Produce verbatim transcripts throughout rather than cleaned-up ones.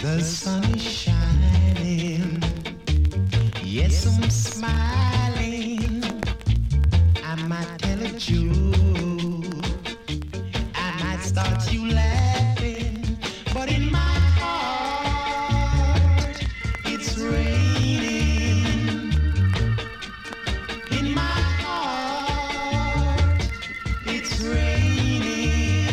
The sun is shining. Yes, I'm smiling. I might tell a joke. I might start you laughing. But in my heart, it's raining. In my heart, it's raining.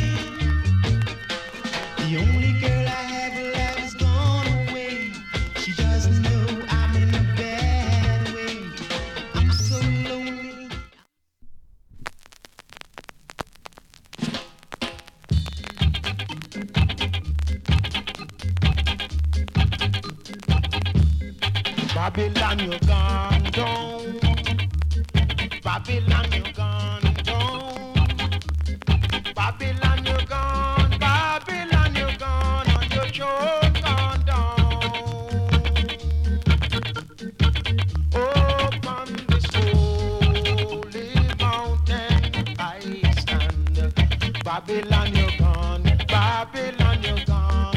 The only girl I have left is gone away. She doesn't know I'm in a bad way. I'm so lonely. Babylon, you're gone down. Babylon, you're gone down. Babylon, you're gone. Babylon, you're gone. On your throne, gone down. Upon this holy mountain I stand. Babylon, you're gone. Babylon, you're gone.